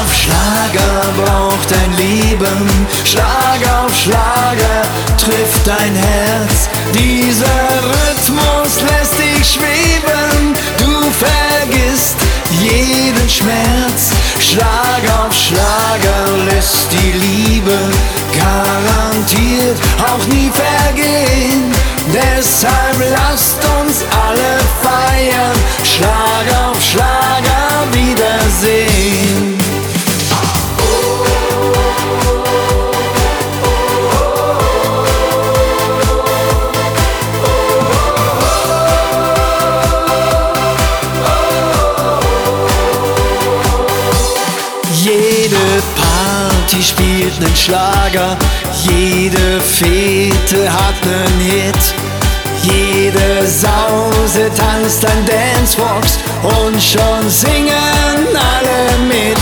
auf Schlager braucht dein Leben, Schlag auf Schlager trifft dein Herz. Dieser Rhythmus lässt dich schweben, du vergisst jeden Schmerz. Schlag auf Schlager lässt die Liebe garantiert auch nie vergehen. Deshalb lasst uns alle feiern, Schlag auf Schlager wiedersehen. Jede Party spielt nen Schlager, jede Fete hat nen Hit. Jede Sause tanzt ein Dancefox und schon singen alle mit.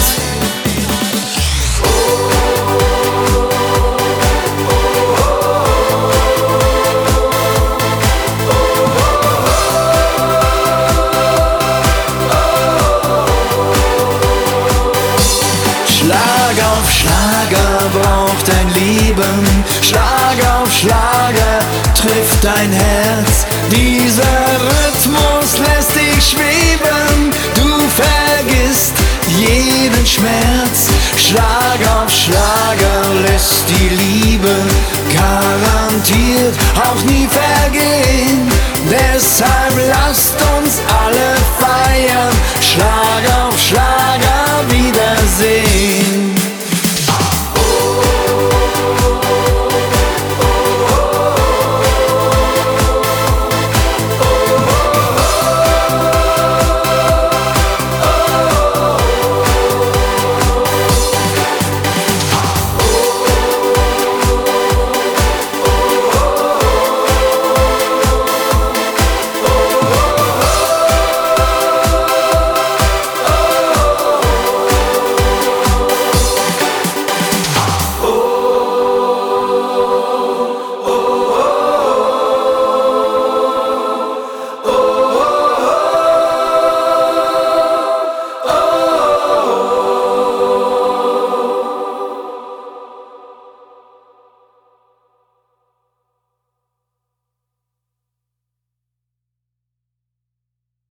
Schlag auf Schlager braucht dein Leben, Schlag auf Schlager trifft dein Herz. Dieser Rhythmus lässt dich schweben, du vergisst jeden Schmerz. Schlag auf Schlager lässt die Liebe garantiert auch nie vergehen.